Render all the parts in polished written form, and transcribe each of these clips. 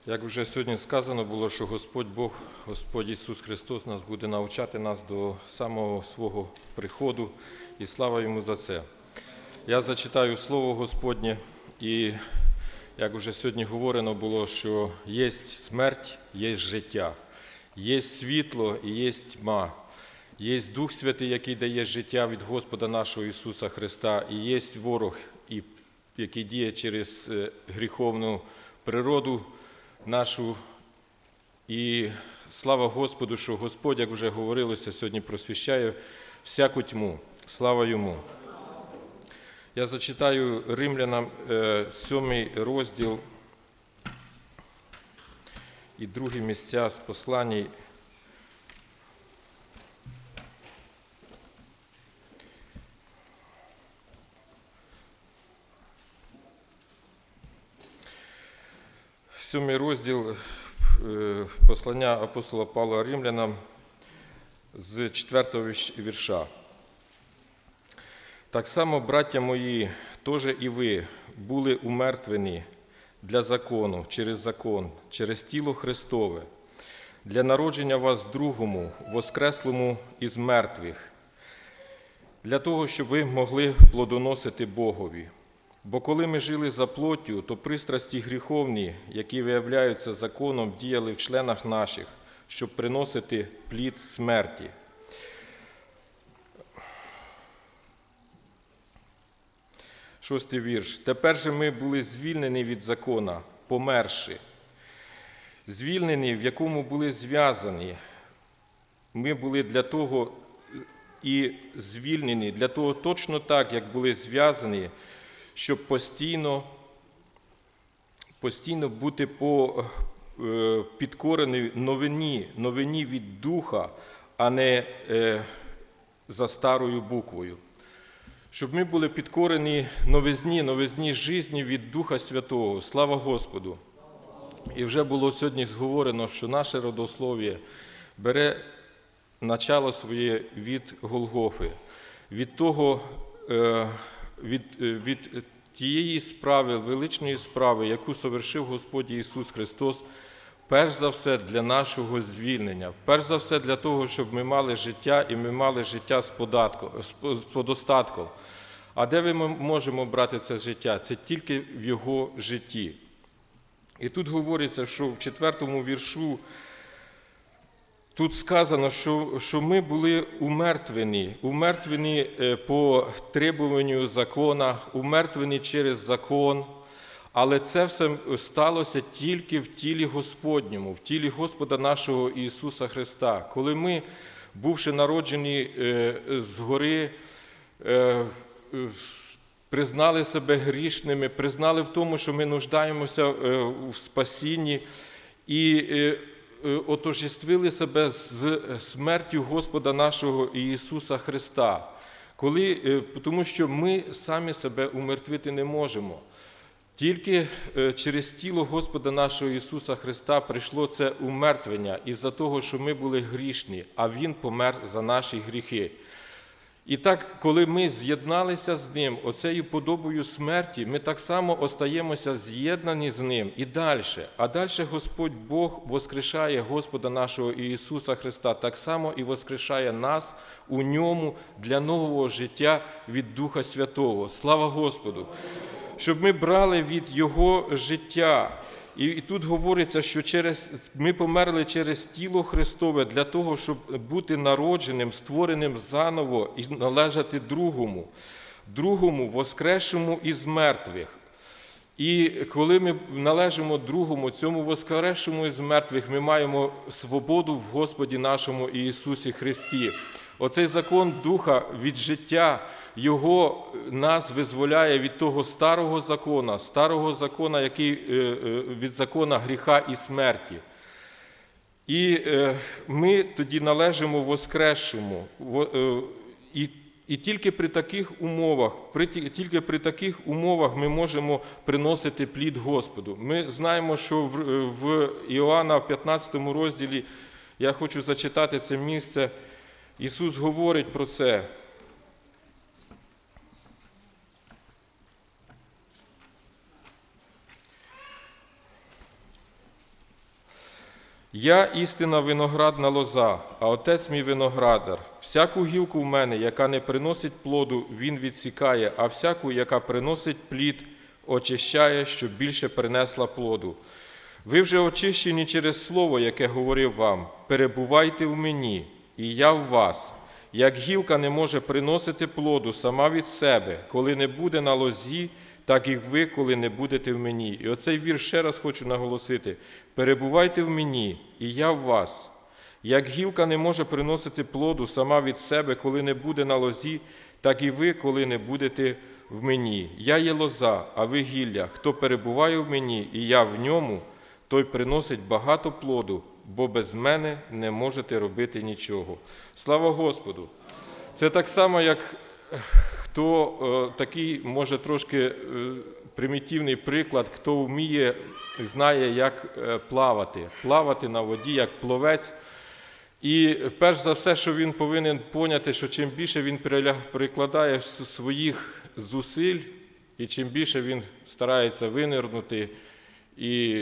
Як вже сьогодні сказано було, що Господь Бог, Господь Ісус Христос нас буде навчати нас до самого свого приходу, і слава Йому за це. Я зачитаю Слово Господнє, і як вже сьогодні говорено було, що є смерть, є життя, є світло і є тьма, є Дух Святий, який дає життя від Господа нашого Ісуса Христа, і є ворог, який діє через гріховну природу нашу. І слава Господу, що Господь, як вже говорилося, сьогодні просвіщає всяку тьму. Слава Йому. Я зачитаю Римлянам 7 розділ і другі місця з послань. Сьомий розділ послання апостола Павла Римлянам з 4 вірша. «Так само, браття мої, теж і ви були умертвені для закону, через тіло Христове, для народження вас другому, воскреслому із мертвих, для того, щоб ви могли плодоносити Богові. Бо коли ми жили за плоттю, то пристрасті гріховні, які виявляються законом, діяли в членах наших, щоб приносити плід смерті. Шостий вірш. Тепер же ми були звільнені від закона, померши. Звільнені, в якому були зв'язані. Ми були для того і звільнені, для того точно так, як були зв'язані, щоб постійно бути підкорені новині від Духа, а не за старою буквою. Щоб ми були підкорені новизні житті від Духа Святого. Слава Господу! І вже було сьогодні зговорено, що наше родослов'я бере начало своє від Голгофи, від тієї справи, величної справи, яку совершив Господь Ісус Христос, перш за все для нашого звільнення, перш за все для того, щоб ми мали життя, і ми мали життя з достатком. А де ми можемо брати це життя? Це тільки в Його житті. І тут говориться, що в 4 віршу тут сказано, що ми були умертвені по требуванню закона, умертвені через закон, але це все сталося тільки в тілі Господньому, в тілі Господа нашого Ісуса Христа. Коли ми, бувши народжені згори, признали себе грішними, признали в тому, що ми нуждаємося в спасінні, і отождествили себе з смертю Господа нашого Ісуса Христа. Тому що ми самі себе умертвити не можемо. Тільки через тіло Господа нашого Ісуса Христа прийшло це умертвення із-за того, що ми були грішні, а Він помер за наші гріхи. І так, коли ми з'єдналися з Ним, оцею подобою смерті, ми так само остаємося з'єднані з Ним і далі. А далі Господь Бог воскрешає Господа нашого Ісуса Христа, так само і воскрешає нас у Ньому для нового життя від Духа Святого. Слава Господу! Щоб ми брали від Його життя. І тут говориться, що ми померли через тіло Христове для того, щоб бути народженим, створеним заново і належати другому, воскресшому із мертвих. І коли ми належимо другому, цьому воскресшому із мертвих, ми маємо свободу в Господі нашому Ісусі Христі. Оцей закон Духа від життя, Його нас визволяє від того старого закона, який від закона гріха і смерті. І ми тоді належимо воскресшому. І тільки при таких умовах ми можемо приносити плід Господу. Ми знаємо, що в Іоанна в 15 розділі, я хочу зачитати це місце, Ісус говорить про це. Я істинна виноградна лоза, а Отець мій виноградар. Всяку гілку в мене, яка не приносить плоду, він відсікає, а всяку, яка приносить плід, очищає, щоб більше принесла плоду. Ви вже очищені через слово, яке говорив вам. Перебувайте в мені, і я в вас. Як гілка не може приносити плоду сама від себе, коли не буде на лозі, так і ви, коли не будете в мені. І оцей вірш ще раз хочу наголосити. Перебувайте в мені, і я в вас. Як гілка не може приносити плоду сама від себе, коли не буде на лозі, так і ви, коли не будете в мені. Я є лоза, а ви гілля. Хто перебуває в мені, і я в ньому, той приносить багато плоду, бо без мене не можете робити нічого. Слава Господу! Це так само, як хто такий, може, трошки примітивний приклад, хто вміє, знає, як плавати на воді, як пловець. І перш за все, що він повинен поняти, що чим більше він прикладає своїх зусиль, і чим більше він старається винирнути, і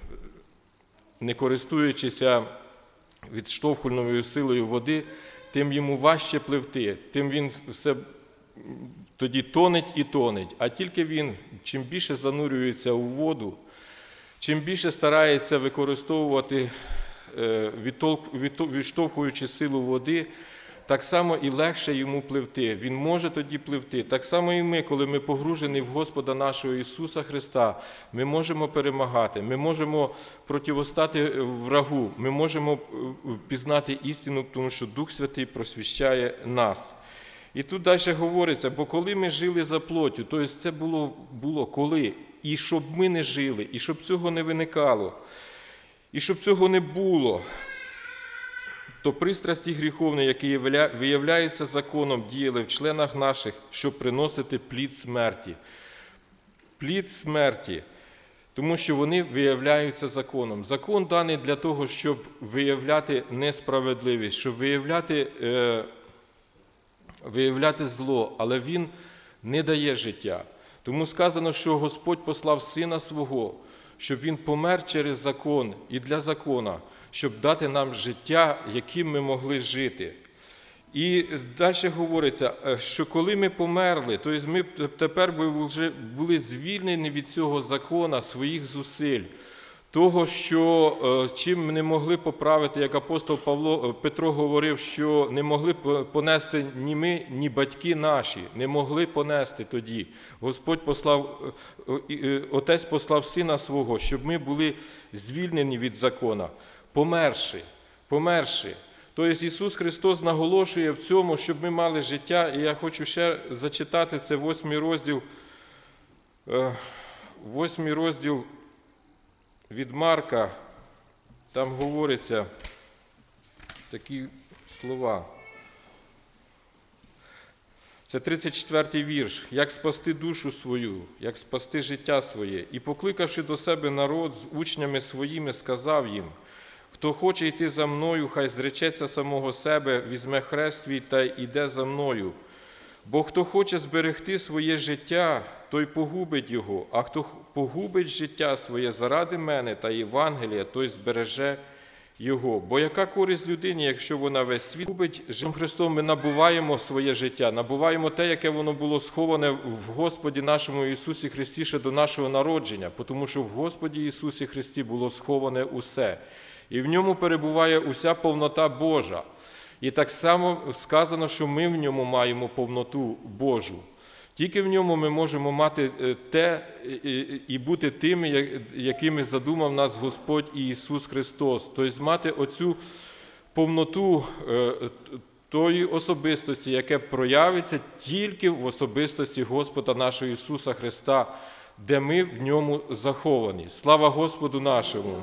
не користуючися відштовхувальною силою води, тим йому важче пливти, тим він все тоді тонеть і тонеть. А тільки він, чим більше занурюється у воду, чим більше старається використовувати, відштовхуючи силу води, так само і легше йому пливти. Він може тоді пливти. Так само і ми, коли ми погружені в Господа нашого Ісуса Христа, ми можемо перемагати, ми можемо противостати врагу, ми можемо пізнати істину, тому що Дух Святий просвіщає нас. І тут далі говориться, бо коли ми жили за плоттю, тобто це було коли, і щоб ми не жили, і щоб цього не виникало, і щоб цього не було, то пристрасті гріховні, які виявляються законом, діяли в членах наших, щоб приносити плід смерті. Плід смерті, тому що вони виявляються законом. Закон даний для того, щоб виявляти несправедливість, щоб виявляти зло, але він не дає життя. Тому сказано, що Господь послав Сина Свого, щоб Він помер через закон і для закона, щоб дати нам життя, яким ми могли жити. І далі говориться, що коли ми померли, тобто ми тепер вже були звільнені від цього закона, своїх зусиль, того, що чим не могли поправити, як апостол Петро говорив, що не могли понести ні ми, ні батьки наші, не могли понести тоді. Отець послав Сина Свого, щоб ми були звільнені від закона, померши. Тобто Ісус Христос наголошує в цьому, щоб ми мали життя, і я хочу ще зачитати, це 8 розділ від Марка, там говориться такі слова. Це 34-й вірш. «Як спасти душу свою, як спасти життя своє. І покликавши до себе народ з учнями своїми, сказав їм, хто хоче йти за мною, хай зречеться самого себе, візьме хрест свій та йде за мною. Бо хто хоче зберегти своє життя, той погубить його, а хто погубить життя своє заради мене та Євангелія, той збереже його. Бо яка користь людині, якщо вона весь світ губить? Життям Христом ми набуваємо своє життя, набуваємо те, яке воно було сховане в Господі нашому Ісусі Христі ще до нашого народження, тому що в Господі Ісусі Христі було сховане усе. І в ньому перебуває уся повнота Божа. І так само сказано, що ми в ньому маємо повноту Божу. Тільки в ньому ми можемо мати те і бути тими, якими задумав нас Господь і Ісус Христос. Тобто мати оцю повноту тої особистості, яке проявиться тільки в особистості Господа нашого Ісуса Христа, де ми в ньому заховані. Слава Господу нашому!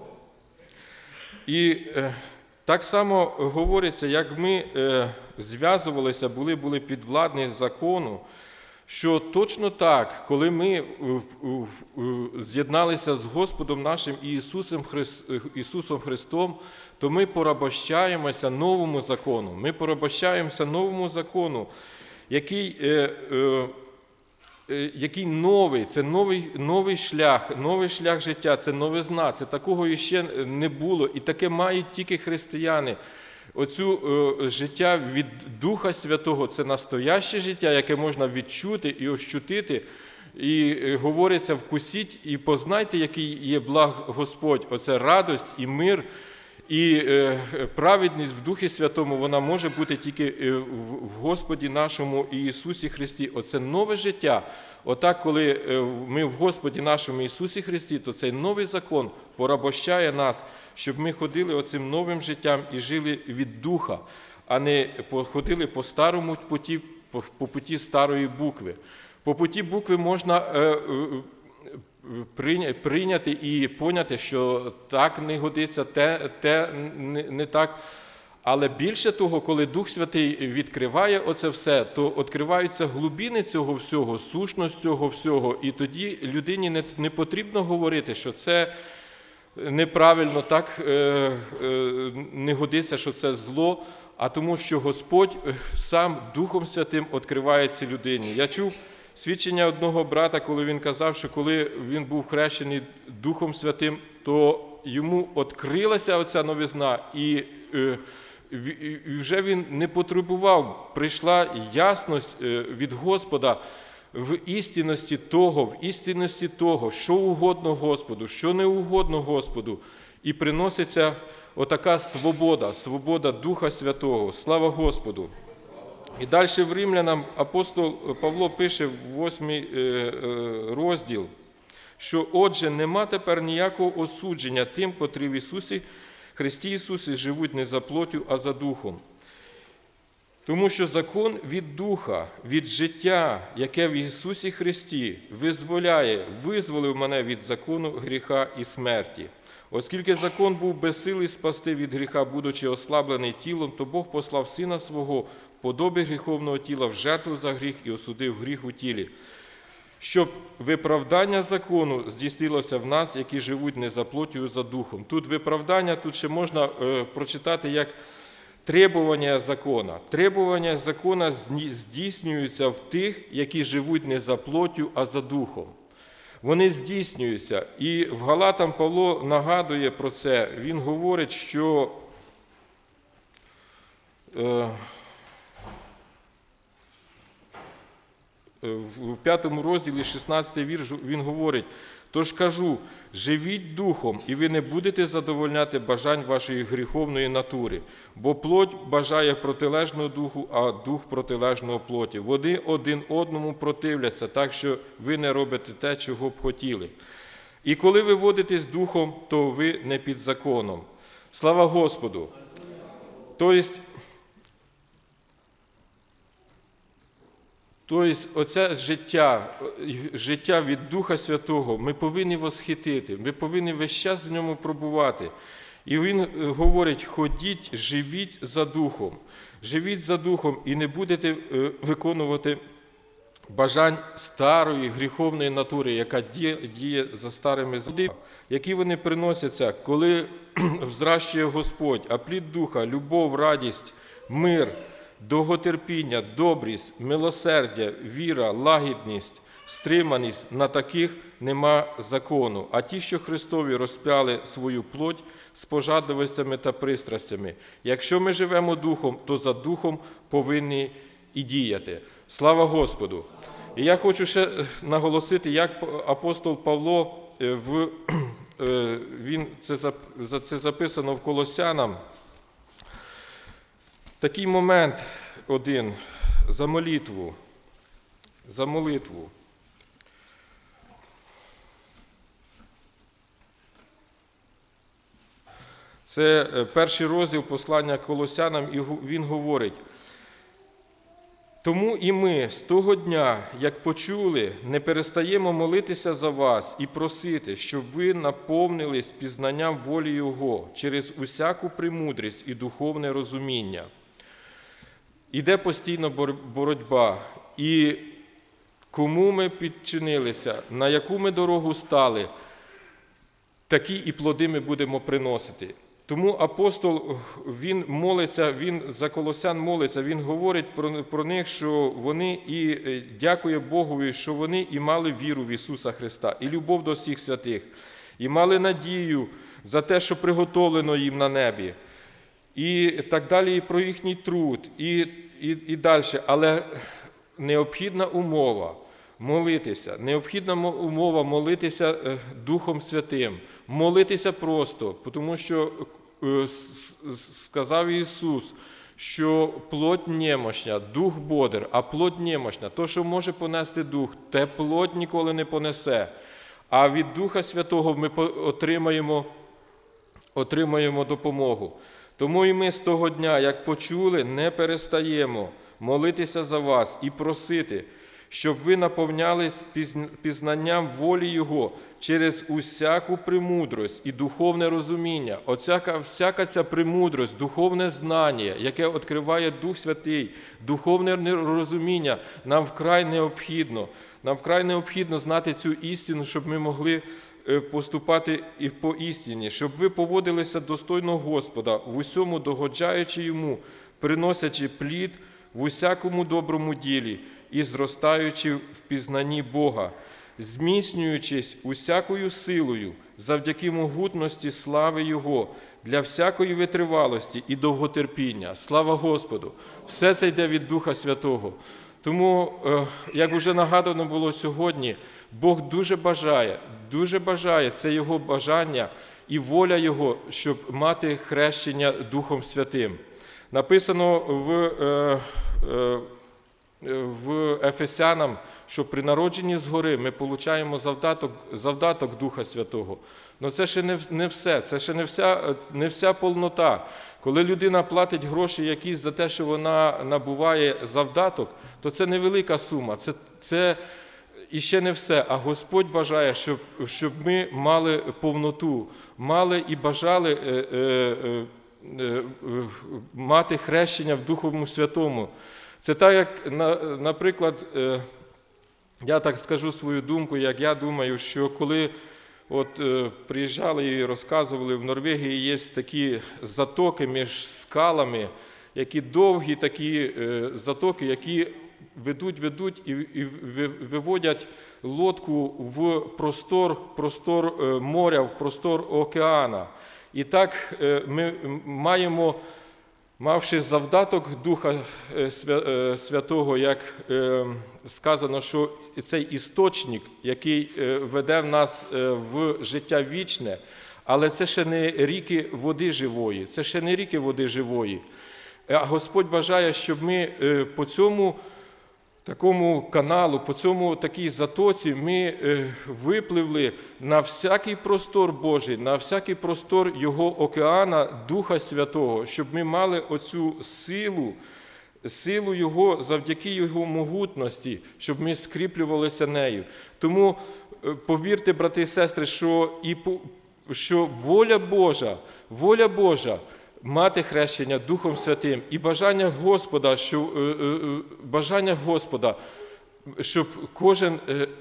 І так само говориться, як ми зв'язувалися, були підвладні закону, що точно так, коли ми з'єдналися з Господом нашим Ісусом Христом, то ми порабощаємося новому закону. Ми порабощаємося новому закону, який який новий, це новий шлях життя, це новизна, це такого іще не було, і таке мають тільки християни. Оцю життя від Духа Святого – це настояще життя, яке можна відчути і ощутити. І говориться, вкусіть і познайте, який є благ Господь. Оце радость і мир, і праведність в Духі Святому, вона може бути тільки в Господі нашому Ісусі Христі. Оце нове життя. Отак, коли ми в Господі нашому Ісусі Христі, то цей новий закон порабощає нас, щоб ми ходили оцим новим життям і жили від Духа, а не ходили по старому путі, по путі старої букви. По путі букви можна прийняти і поняти, що так не годиться, те не так. Але більше того, коли Дух Святий відкриває оце все, то відкриваються глибини цього всього, сущність цього всього, і тоді людині не потрібно говорити, що це неправильно, так не годиться, що це зло, а тому, що Господь сам Духом Святим відкривається людині. Я чув свідчення одного брата, коли він казав, що коли він був хрещений Духом Святим, то йому відкрилася оця новизна, і вже він не потребував, прийшла ясність від Господа в істинності того, що угодно Господу, що не угодно Господу, і приноситься отака свобода Духа Святого. Слава Господу! І далі в Римлянам апостол Павло пише в 8 розділ, що «Отже, нема тепер ніякого осудження тим, котрі в Ісусі Христі Ісусі живуть не за плоттю, а за Духом. Тому що закон від Духа, від життя, яке в Ісусі Христі визволив мене від закону гріха і смерті. Оскільки закон був безсилий спасти від гріха, будучи ослаблений тілом, то Бог послав Сина Свого, подоби гріховного тіла, в жертву за гріх і осудив гріх у тілі, щоб виправдання закону здійснилося в нас, які живуть не за плоттю, а за Духом». Тут виправдання, тут ще можна прочитати як требування закона. Требування закона здійснюються в тих, які живуть не за плоттю, а за Духом. Вони здійснюються. І в Галатам Павло нагадує про це. Він говорить, що в 5 розділі 16 вірш він говорить: «Тож кажу, живіть духом, і ви не будете задовольняти бажань вашої гріховної натури, бо плоть бажає протилежного духу, а дух протилежного плоті. Вони один одному противляться, так що ви не робите те, чого б хотіли. І коли ви водитесь духом, то ви не під законом». Слава Господу! Тобто, оце життя від Духа Святого ми повинні восхитити, ми повинні весь час в ньому пробувати. І він говорить: ходіть, живіть за Духом, і не будете виконувати бажань старої гріховної натури, яка діє за старими законами, які вони приносяться, коли взращує Господь, а плід Духа – любов, радість, мир, довготерпіння, добрість, милосердя, віра, лагідність, стриманість – на таких нема закону. А ті, що Христові розп'яли свою плоть з пожадливостями та пристрастями. Якщо ми живемо Духом, то за Духом повинні і діяти. Слава Господу! І я хочу ще наголосити, як апостол Павло, це записано в Колосянам, такий момент один за молитву. Це перший розділ послання Колосянам, і він говорить: «Тому і ми з того дня, як почули, не перестаємо молитися за вас і просити, щоб ви наповнились пізнанням волі Його через усяку премудрість і духовне розуміння». Іде постійно боротьба. І кому ми підчинилися, на яку ми дорогу стали, такі і плоди ми будемо приносити. Тому апостол, він молиться, він за колосян молиться, він говорить про них, що вони і дякує Богові, що вони і мали віру в Ісуса Христа, і любов до всіх святих, і мали надію за те, що приготовлено їм на небі, і так далі, і про їхній труд, і далі. Але необхідна умова молитися, необхідна умова молитися Духом Святим, молитися просто, тому що сказав Ісус, що плоть немощна, дух бодр, а плоть немощна. То, що може понести дух, те плоть ніколи не понесе. А від Духа Святого ми отримаємо допомогу. Тому і ми з того дня, як почули, не перестаємо молитися за вас і просити, щоб ви наповнялись пізнанням волі Його через усяку премудрость і духовне розуміння. Всяка ця премудрость, духовне знання, яке відкриває Дух Святий, духовне розуміння нам вкрай необхідно. Нам вкрай необхідно знати цю істину, щоб ми могли поступати і по істині, щоб ви поводилися достойно Господа, в усьому догоджаючи Йому, приносячи плід в усякому доброму ділі і зростаючи в пізнанні Бога, зміцнюючись усякою силою завдяки могутності слави Його для всякої витривалості і довготерпіння. Слава Господу! Все це йде від Духа Святого. Тому, як вже нагадано було сьогодні, Бог дуже бажає, це Його бажання і воля Його, щоб мати хрещення Духом Святим. Написано в Ефесянам, що при народженні згори ми отримуємо завдаток Духа Святого. Але це ще не все, це ще не вся повнота. Коли людина платить гроші якісь за те, що вона набуває завдаток, то це невелика сума, це і ще не все. А Господь бажає, щоб ми мали повноту, мали і бажали мати хрещення в Духовому Святому. Це так, як, наприклад, я так скажу свою думку, як я думаю, що коли приїжджали і розказували, в Норвегії є такі затоки між скалами, які довгі такі затоки, які ведуть і виводять лодку в простор моря, в простор океана. І так ми маємо, мавши завдаток Духа Святого, як сказано, що цей істочник, який веде в нас в життя вічне, але це ще не ріки води живої, А Господь бажає, щоб ми по цьому такому каналу, по цьому такій затоці ми випливли на всякий простор Божий, на всякий простор Його океана, Духа Святого, щоб ми мали оцю силу Його, завдяки Його могутності, щоб ми скріплювалися нею. Тому повірте, брати і сестри, що воля Божа мати хрещення Духом Святим і бажання Господа, щоб кожен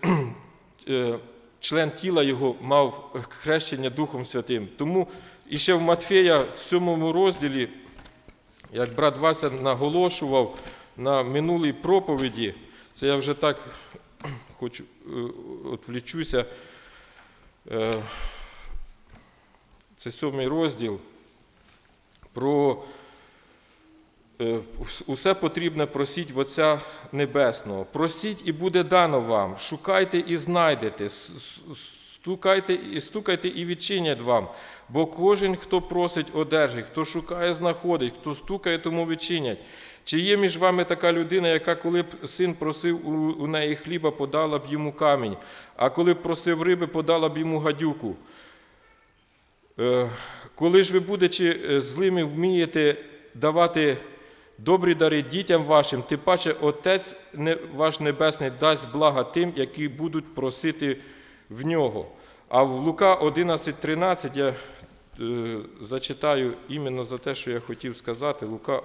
член тіла Його мав хрещення Духом Святим. Тому і ще в Матфея, 7 розділі, як брат Вася наголошував на минулій проповіді, це я вже так відвлічуся, це 7 розділ, про усе потрібне просіть в Отця Небесного. Просіть і буде дано вам, шукайте і знайдете, стукайте і відчинять вам. Бо кожен, хто просить, одержить, хто шукає, знаходить, хто стукає, тому відчинять. Чи є між вами така людина, яка, коли б син просив у неї хліба, подала б йому камінь, а коли б просив риби, подала б йому гадюку? Коли ж ви, будучи злими, вмієте давати добрі дари дітям вашим, тим паче Отець ваш Небесний дасть блага тим, які будуть просити в Нього. А в Лука 11:13 я зачитаю іменно за те, що я хотів сказати. Лука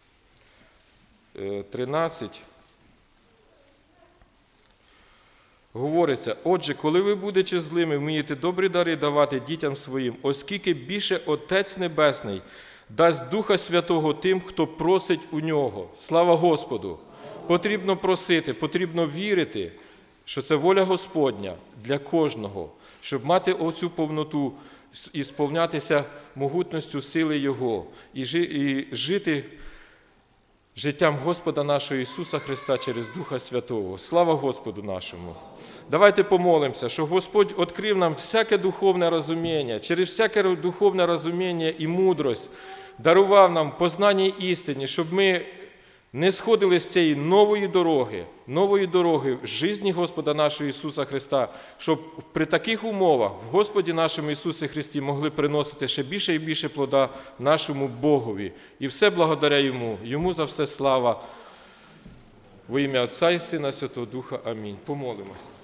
11:13. говориться: «Отже, коли ви будете злими, вмієте добрі дари давати дітям своїм, оскільки більше Отець Небесний дасть Духа Святого тим, хто просить у Нього». Слава Господу! Потрібно просити, потрібно вірити, що це воля Господня для кожного, щоб мати оцю повноту і сповнятися могутністю сили Його, і жити життям Господа нашого Ісуса Христа через Духа Святого. Слава Господу нашому! Давайте помолимося, щоб Господь відкрив нам всяке духовне розуміння, через всяке духовне розуміння і мудрость дарував нам познання істини, щоб ми не сходили з цієї нової дороги в житті Господа нашого Ісуса Христа, щоб при таких умовах в Господі нашому Ісусі Христі могли приносити ще більше і більше плода нашому Богові. І все благодаря Йому. Йому за все слава. Во ім'я Отця і Сина, Святого Духа. Амінь. Помолимося.